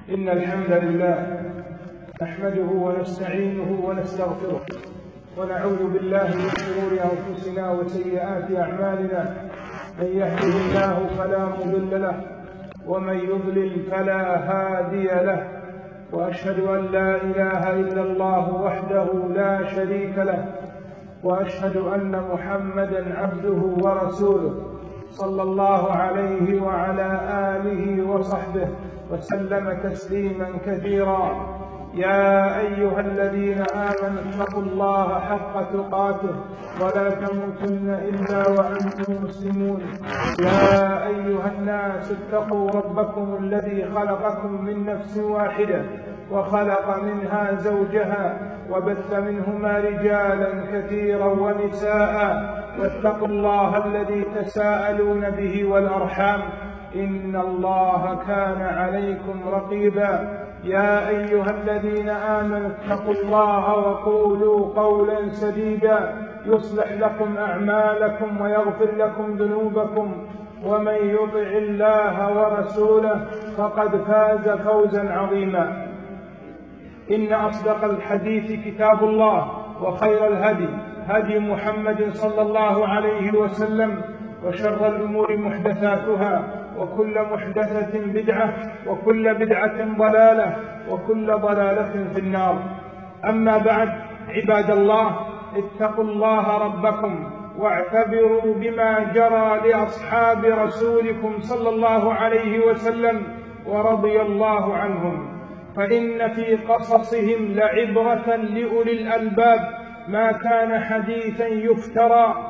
إن الحمد لله نحمده ونستعينه ونستغفره ونعوذ بالله من شرور أنفسنا وسيئات أعمالنا. من يهده الله فلا مضل له ومن يضلل فلا هادي له، وأشهد أن لا إله إلا الله وحده لا شريك له، وأشهد أن محمدًا عبده ورسوله صلى الله عليه وعلى آله وصحبه وسلم تسليما كثيرا. يا أيها الذين آمنوا اتقوا الله حق تقاته ولا تموتن إلا وأنتم مسلمون. يا أيها الناس اتقوا ربكم الذي خلقكم من نفس واحدة وخلق منها زوجها وبث منهما رجالا كثيرا ونساء، واتقوا الله الذي تساءلون به والأرحام إن الله كان عليكم رقيبا. يا أيها الذين آمنوا اتقوا الله وقولوا قولا سديدا يصلح لكم أعمالكم ويغفر لكم ذنوبكم، ومن يطع الله ورسوله فقد فاز فوزا عظيما. إن أصدق الحديث كتاب الله، وخير الهدي هدي محمد صلى الله عليه وسلم، وشر الأمور محدثاتها، وكل محدثة بدعة، وكل بدعة ضلالة، وكل ضلالة في النار. أما بعد، عباد الله، اتقوا الله ربكم واعتبروا بما جرى لأصحاب رسولكم صلى الله عليه وسلم ورضي الله عنهم، فإن في قصصهم لعبرة لأولي الألباب ما كان حديثا يفترى،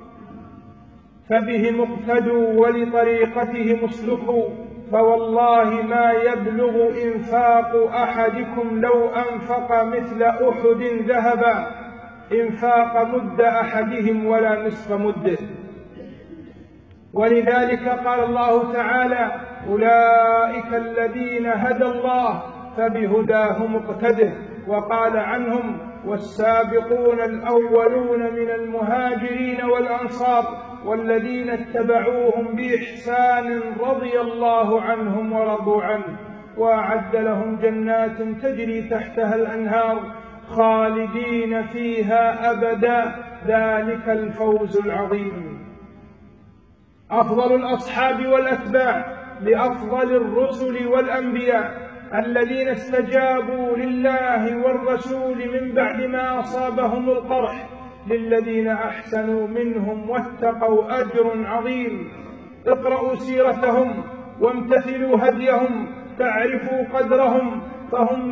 فبهم اقتدوا ولطريقتهم اسلكوا، فوالله ما يبلغ إنفاق أحدكم لو أنفق مثل أحد ذهبا إنفاق مد أحدهم ولا نصف مده. ولذلك قال الله تعالى: أولئك الذين هدى الله فبهداه مقتده. وقال عنهم: والسابقون الأولون من المهاجرين والأنصار والذين اتبعوهم بإحسان رضي الله عنهم ورضوا عنه، وأعد لهم جنات تجري تحتها الأنهار خالدين فيها أبدا، ذلك الفوز العظيم. أفضل الأصحاب والأتباع لأفضل الرسل والأنبياء الذين استجابوا لله والرسول من بعد ما أصابهم القرح، للذين أحسنوا منهم واتقوا أجر عظيم. اقرأوا سيرتهم وامتثلوا هديهم تعرفوا قدرهم، فهم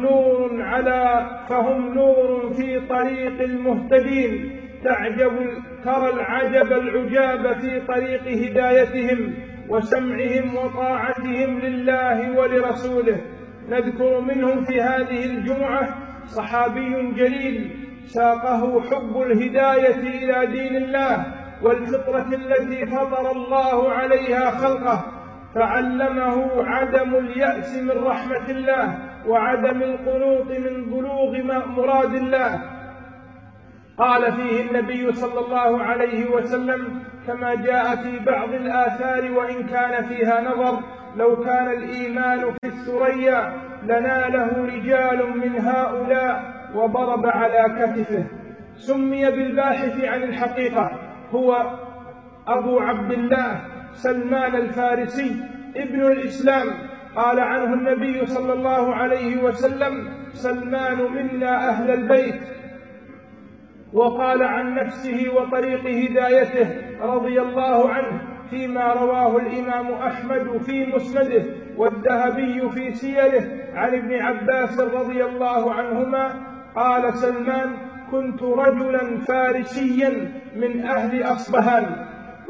نور في طريق المهتدين. ترى العجب العجاب في طريق هدايتهم وسمعهم وطاعتهم لله ولرسوله. نذكر منهم في هذه الجمعة صحابي جليل ساقه حب الهداية إلى دين الله والفطرة التي فطر الله عليها خلقه، فعلمه عدم اليأس من رحمة الله وعدم القنوط من بلوغ مراد الله. قال فيه النبي صلى الله عليه وسلم كما جاء في بعض الآثار وإن كان فيها نظر: لو كان الإيمان في الثريا لناله رجال من هؤلاء، وضرب على كتفه. سمي بالباحث عن الحقيقة، هو أبو عبد الله سلمان الفارسي ابن الإسلام. قال عنه النبي صلى الله عليه وسلم: سلمان منا أهل البيت. وقال عن نفسه وطريق هدايته رضي الله عنه فيما رواه الإمام أحمد في مسنده والذهبي في سيره عن ابن عباس رضي الله عنهما قال سلمان: كنت رجلا فارسيا من أهل أصبهان،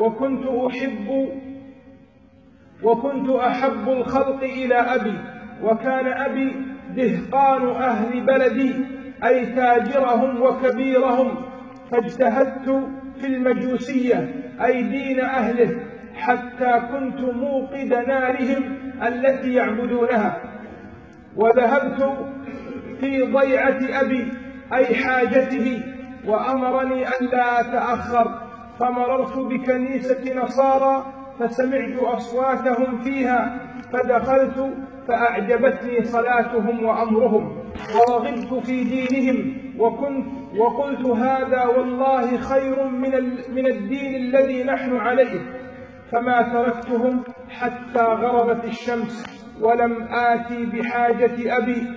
وكنت أحب الخلق إلى أبي، وكان أبي دهقان أهل بلدي، أي تاجرهم وكبيرهم، فاجتهدت في المجوسية أي دين أهله، حتى كنت موقد نارهم التي يعبدونها، وذهبت في ضيعة أبي أي حاجته، وأمرني ألا أتأخر، فمررت بكنيسة نصارى فسمعت أصواتهم فيها، فدخلت فأعجبتني صلاتهم وأمرهم ورغبت في دينهم، وقلت هذا والله خير من الدين الذي نحن عليه، فما تركتهم حتى غربت الشمس ولم آتي بحاجة أبي،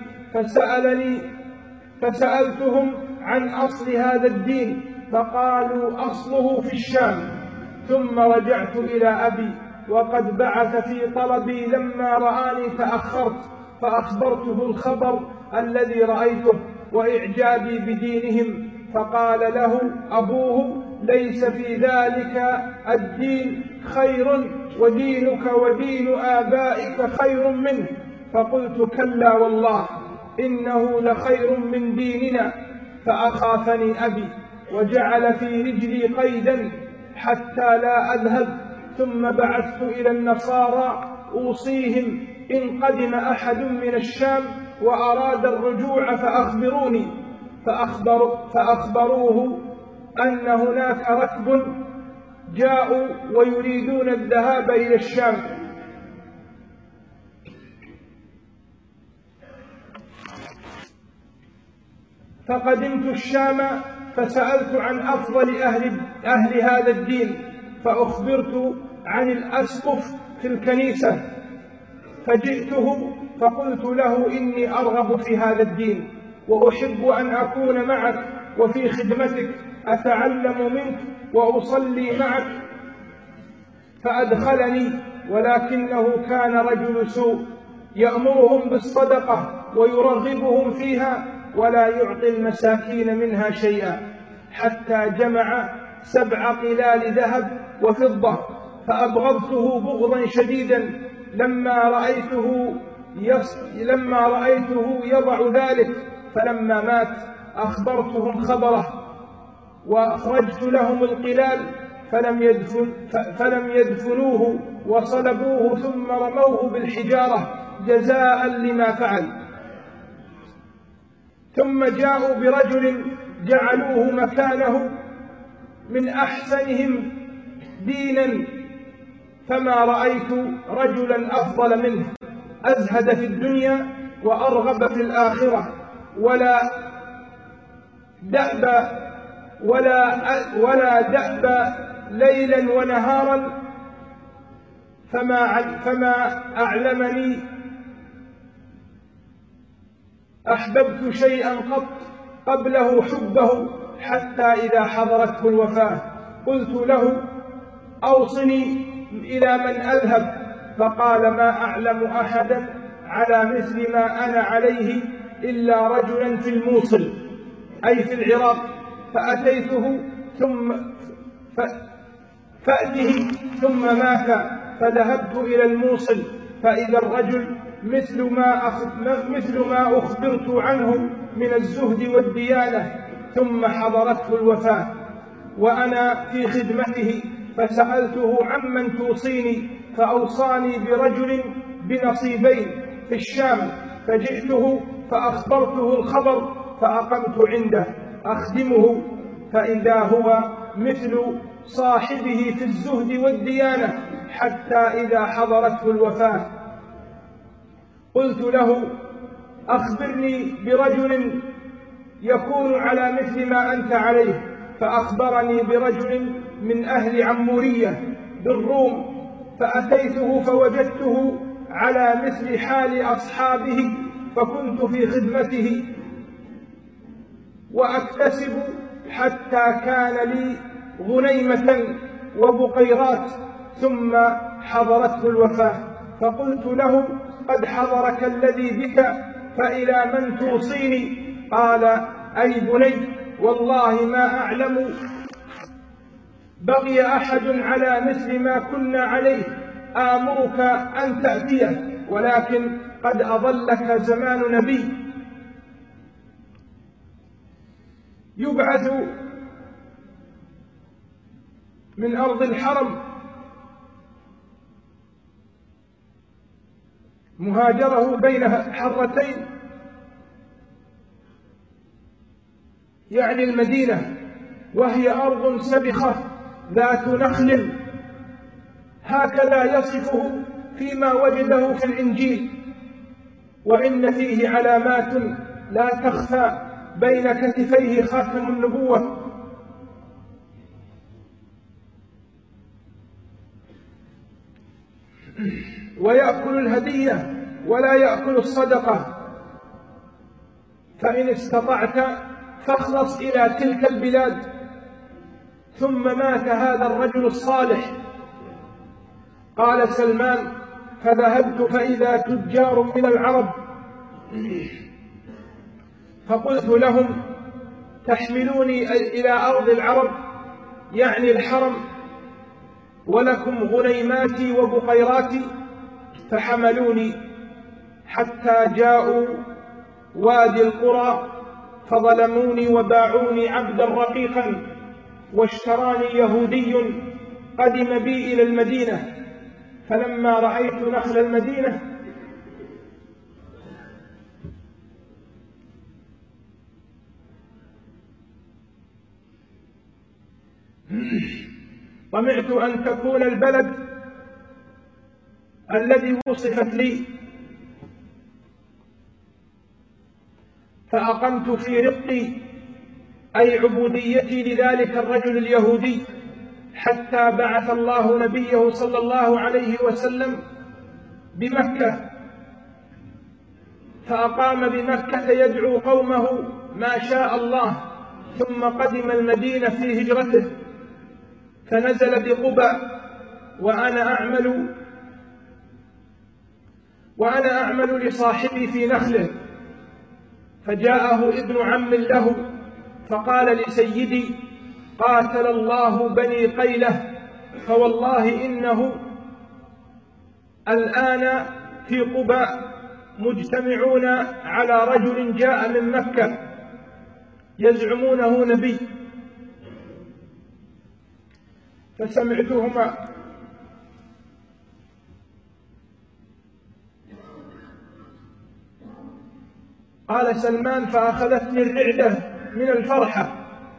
فسألتهم عن أصل هذا الدين فقالوا أصله في الشام. ثم رجعت إلى أبي وقد بعث في طلبي لما رآني تأخرت، فأخبرته الخبر الذي رأيته وإعجابي بدينهم، فقال له أبوه ليس في ذلك الدين خير، ودينك ودين آبائك خير منه. فقلت كلا والله إنه لخير من ديننا، فأخافني أبي وجعل في رجلي قيدا حتى لا أذهب. ثم بعثت إلى النصارى أوصيهم إن قدم أحد من الشام وأراد الرجوع فأخبروني، فأخبروه أن هناك ركب جاءوا ويريدون الذهاب إلى الشام. فقدمت الشام فسألت عن أفضل أهل هذا الدين، فأخبرت عن الأسقف في الكنيسة، فجئته فقلت له إني أرغب في هذا الدين وأحب أن أكون معك وفي خدمتك، أتعلم منك وأصلي معك. فأدخلني، ولكنه كان رجل سوء يأمرهم بالصدقة ويرغبهم فيها ولا يعطي المساكين منها شيئا، حتى جمع 7 قلال ذهب وفضة، فأبغضته بغضا شديدا لما رأيته يضع ذلك. فلما مات أخبرتهم خبره وأخرجت لهم القلال، فلم يدفنوه وصلبوه ثم رموه بالحجارة جزاء لما فعل. ثم جاءوا برجل جعلوه مكانه من أحسنهم دينا، فما رأيت رجلا أفضل منه، أزهد في الدنيا وأرغب في الآخرة، ولا دأب ليلا ونهارا، فما أعلمني أحببت شيئا قط قبله حبه، حتى إذا حضرته الوفاة قلت له أوصني إلى من أذهب، فقال ما أعلم أحدا على مثل ما أنا عليه إلا رجلا في الموصل أي في العراق، فأتيته ثم مات، فذهبت إلى الموصل فإذا الرجل مثل ما أخبرت عنه من الزهد والديانة. ثم حضرته الوفاة وأنا في خدمته، فسألته عمن توصيني، فأوصاني برجل بنصيبين في الشام، فجئته فأخبرته الخبر، فأقمت عنده أخدمه، فإذا هو مثل صاحبه في الزهد والديانة، حتى إذا حضرته الوفاة قلت له أخبرني برجل يكون على مثل ما أنت عليه، فأخبرني برجل من أهل عمورية بالروم، فأتيته فوجدته على مثل حال أصحابه، فكنت في خدمته وأكتسب حتى كان لي غنيمة وبقيرات. ثم حضرته الوفاة فقلت له قد حضرك الذي بك، فإلى من توصيني؟ قال أي بني والله ما أعلم بقي أحد على مثل ما كنا عليه آمرك أن تأتيه، ولكن قد أضلك زمان نبي يبعث من أرض الحرم مهاجره بين حرتين، يعني المدينة، وهي أرض سبخة ذات نخل، هكذا يصفه فيما وجده في الإنجيل، وإن فيه علامات لا تخفى بين كتفيه خاتم النبوة. ويأكل الهدية ولا يأكل الصدقة، فإن استطعت فاخلص إلى تلك البلاد. ثم مات هذا الرجل الصالح. قال سلمان: فذهبت فإذا تجار من العرب، فقلت لهم: تحملوني إلى أرض العرب، يعني الحرم، ولكم غنيماتي وبقيراتي. فحملوني حتى جاءوا وادي القرى، فظلموني وباعوني عبدا رقيقا، واشتراني يهودي قدم بي إلى المدينة. فلما رأيت نخل المدينة طمعت أن تكون البلد الذي وصفت لي، فأقمت في رقي أي عبوديتي لذلك الرجل اليهودي، حتى بعث الله نبيه صلى الله عليه وسلم بمكة، فأقام بمكة يدعو قومه ما شاء الله، ثم قدم المدينة في هجرته، فنزل بقباء وأنا أعمل لصاحبي في نخله. فجاءه ابن عم له فقال لسيدي: قاتل الله بني قيلة، فوالله إنه الآن في قباء مجتمعون على رجل جاء من مكة يزعمونه نبي. فسمعتهما قال سلمان: فأخذتني الرعدة من الفرحة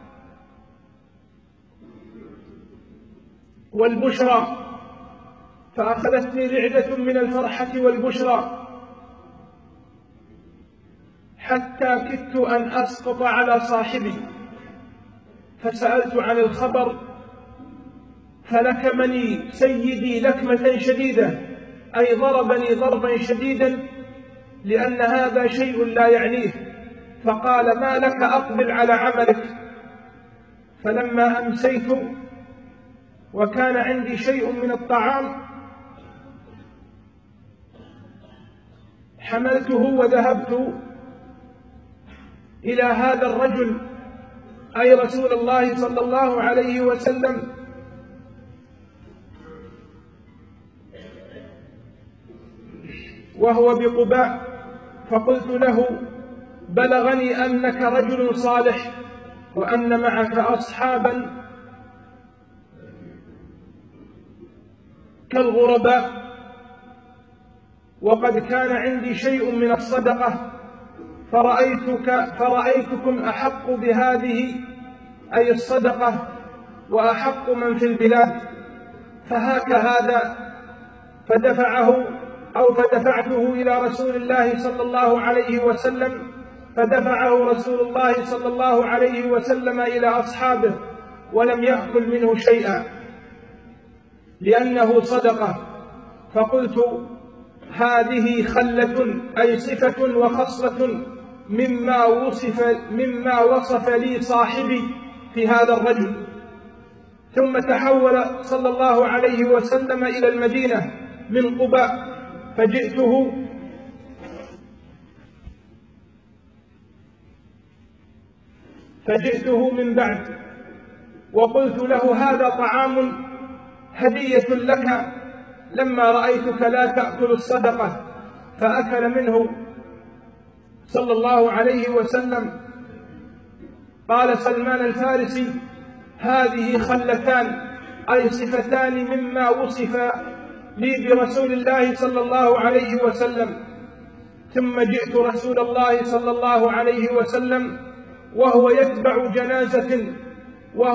والبشرى، فأخذتني رعدة من الفرحة والبشرى، حتى كدت أن أسقط على صاحبي. فسألت عن الخبر، فلكمني سيدي لكمة شديدة، أي ضربني ضربا شديدا، لأن هذا شيء لا يعنيه. فقال: ما لك؟ أقبل على عملك. فلما أمسيت وكان عندي شيء من الطعام حملته وذهبت إلى هذا الرجل، أي رسول الله صلى الله عليه وسلم، وهو بقباء، فقلت له: بلغني أنك رجل صالح، وأن معك أصحابا كالغرباء، وقد كان عندي شيء من الصدقة، فرأيتكم أحق بهذه أي الصدقة وأحق من في البلاد، فهاك هذا. فدفعته إلى رسول الله صلى الله عليه وسلم، فدفعه رسول الله صلى الله عليه وسلم إلى أصحابه، ولم يأكل منه شيئا لأنه صدقة. فقلت: هذه خلة أي صفة وخصلة مما وصف لي صاحبي في هذا الرجل. ثم تحول صلى الله عليه وسلم إلى المدينة من قباء، فجئته من بعد، وقلت له: هذا طعام هدية لك، لما رأيتك لا تأكل الصدقة. فأكل منه صلى الله عليه وسلم. قال سلمان الفارسي: هذه خلتان أي صفتان مما وصف لي برسول الله صلى الله عليه وسلم. ثم جئت رسول الله صلى الله عليه وسلم وهو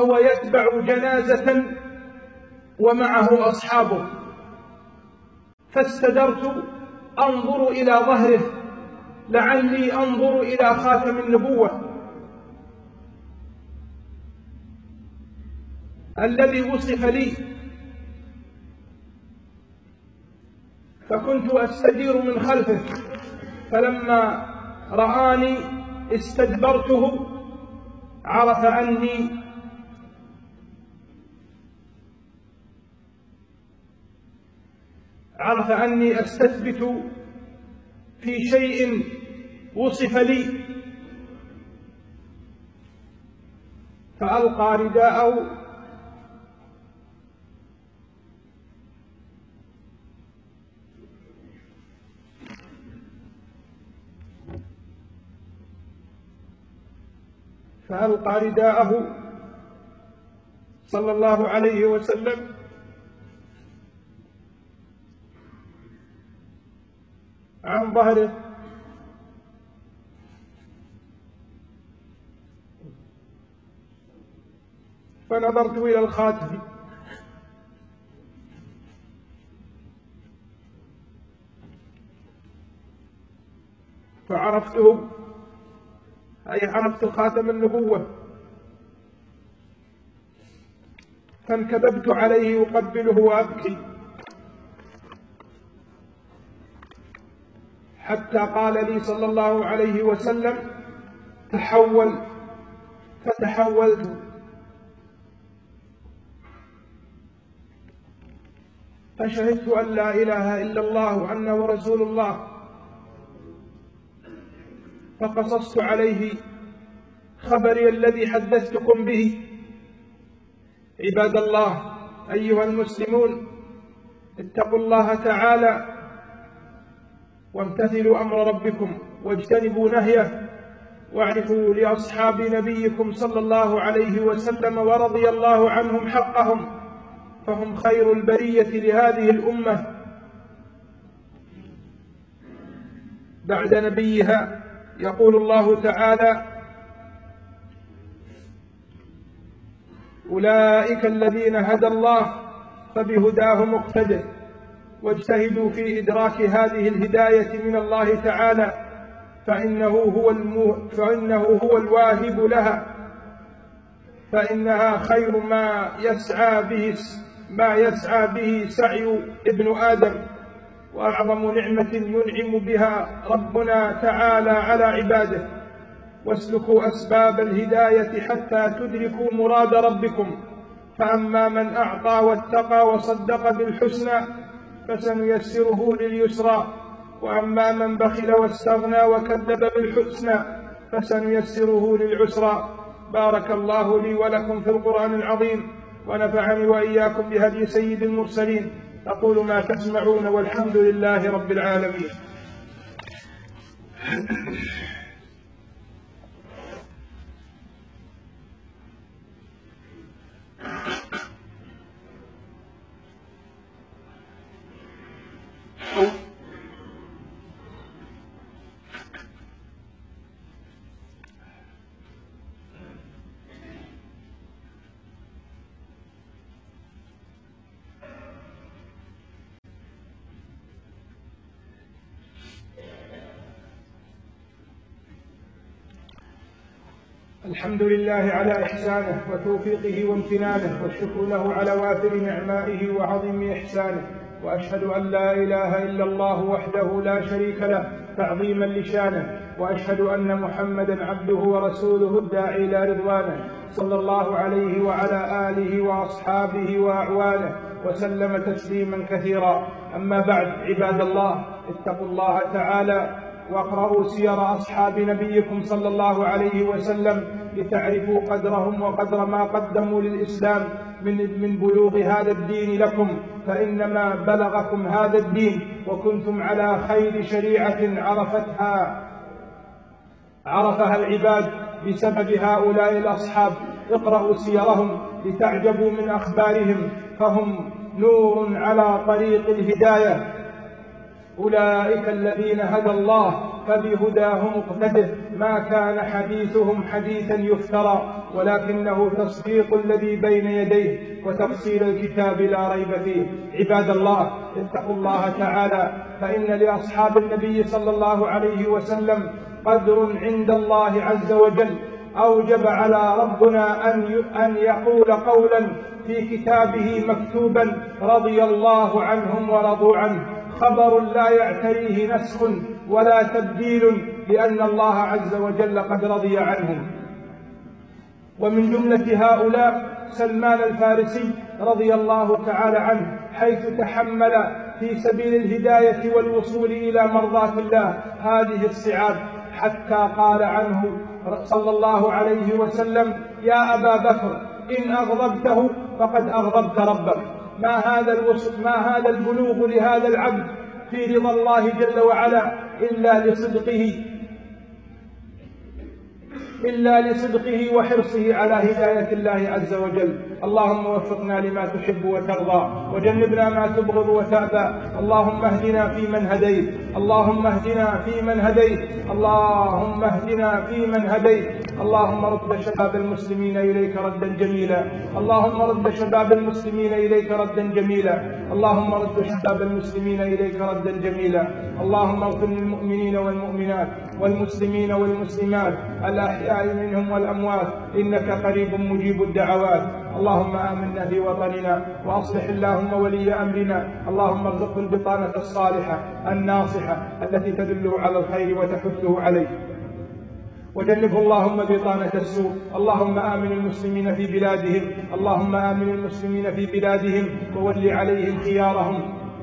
يتبع جنازة ومعه أصحابه، فاستدرت أنظر إلى ظهره لعلي أنظر إلى خاتم النبوة الذي وصف لي، فكنت أستدير من خلفه، فلما رآني استدبرته عرف أني أستثبت في شيء وصف لي، فألقى رداءه صلى الله عليه وسلم عن ظهره، فنظرت إلى الخاتم فعرفته، أي عرفت خاتم النبوة، فانكببت عليه أقبله وأبكي، حتى قال لي صلى الله عليه وسلم: تحول، فتحولت، فشهدت أن لا إله إلا الله وأنه رسول الله، فقصصت عليه خبري الذي حدثتكم به. عباد الله، أيها المسلمون، اتقوا الله تعالى وامتثلوا أمر ربكم واجتنبوا نهيه، واعرفوا لأصحاب نبيكم صلى الله عليه وسلم ورضي الله عنهم حقهم، فهم خير البرية لهذه الأمة بعد نبيها. يقول الله تعالى: أولئك الذين هدى الله فبهداه مقتدى، واجتهدوا في إدراك هذه الهداية من الله تعالى، فإنه هو الواهب لها، فإنها خير ما يسعى به سعي ابن آدم، وأعظم نعمة ينعم بها ربنا تعالى على عباده. واسلكوا أسباب الهداية حتى تدركوا مراد ربكم، فأما من أعطى واتقى وصدق بالحسنى فسنيسره لليسرى، وأما من بخل واستغنى وكذب بالحسنى فسنيسره للعسرى. بارك الله لي ولكم في القرآن العظيم، ونفعني وإياكم بهدي سيد المرسلين. أقول ما تسمعون، والحمد لله رب العالمين. الحمد لله على إحسانه وتوفيقه وامتنانه، والشكر له على وافر نعمائه وعظيم إحسانه، وأشهد أن لا إله إلا الله وحده لا شريك له تعظيما لشانه، وأشهد أن محمدا عبده ورسوله الداعي إلى رضوانه، صلى الله عليه وعلى آله وأصحابه وأعوانه وسلم تسليما كثيرا. أما بعد، عباد الله، اتقوا الله تعالى واقرأوا سير أصحاب نبيكم صلى الله عليه وسلم لتعرفوا قدرهم وقدر ما قدموا للإسلام من بلوغ هذا الدين لكم، فإنما بلغكم هذا الدين وكنتم على خير شريعة عرفها العباد بسبب هؤلاء الأصحاب. اقرأوا سيرهم لتعجبوا من أخبارهم، فهم نور على طريق الهداية، أولئك الذين هدى الله فبهداه مقتده. ما كان حديثهم حديثا يفترى ولكنه تصديق الذي بين يديه وتفصيل الكتاب لا ريب فيه. عباد الله، اتقوا الله تعالى، فإن لأصحاب النبي صلى الله عليه وسلم قدر عند الله عز وجل. أوجب على ربنا أن يقول قولا في كتابه مكتوبا: رضي الله عنهم ورضوا عنه، خبر لا يعتريه نسخ ولا تبديل، لأن الله عز وجل قد رضي عنهم. ومن جملة هؤلاء سلمان الفارسي رضي الله تعالى عنه، حيث تحمل في سبيل الهداية والوصول إلى مرضاة الله هذه الصعاب، حتى قال عنه صلى الله عليه وسلم: يا أبا بكر، إن أغضبته فقد أغضبت ربك. ما هذا البلوغ لهذا العبد في رضا الله جل وعلا إلا لصدقه وحرصه على هداية الله عز وجل. اللهم وفقنا لما تحب وترضى، وجنبنا ما تبغض وتأبى. اللهم اهدنا فيمن هديت، اللهم اهدنا فيمن هديت، اللهم اهدنا فيمن هديت. اللهم رد شباب المسلمين إليك ردا جميلا، اللهم رد شباب المسلمين إليك ردا جميلا، اللهم رد شباب المسلمين إليك ردا جميلا. اللهم اغفر للمؤمنين والمؤمنات والمسلمين والمسلمات الأحياء منهم والأموات، إنك قريب مجيب الدعوات. اللهم آمنا في وطننا، وأصلح اللهم ولي أمرنا. اللهم ارزقه البطانة الصالحة الناصحة التي تدله على الخير وتحثه عليه، وجنبه اللهم بطانة السوء. اللهم آمن المسلمين في بلادهم، اللهم آمن المسلمين في بلادهم وول عليهم خيارهم.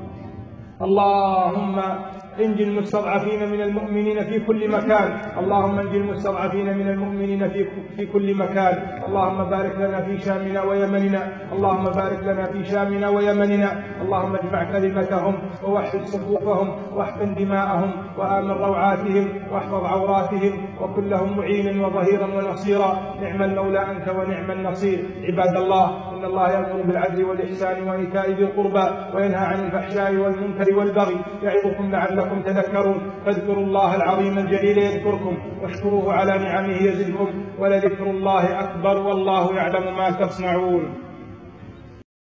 اللهم انجِ المستضعفين من المؤمنين في كل مكان، اللهم انجِ المستضعفين من المؤمنين في كل مكان. اللهم بارك لنا في شامنا ويمننا، اللهم بارك لنا في شامنا ويمننا. اللهم اجمع كلمتهم ووحد صفوفهم واحقن دماءهم وآمن روعاتهم واحفظ عوراتهم، وكن لهم معينا وظهيرا ونصيرا. نعم المولى أنت ونعم النصير. عباد الله، إن الله يأمر بالعدل والإحسان وإيتاء ذي القربى وينهى عن الفحشاء والمنكر والبغي، يعظكم لعلكم تذكرون. فاذكروا الله العظيم الجليل يذكركم، واشكروه على نعمه يزدكم، ولذكر الله أكبر، والله يعلم ما تصنعون.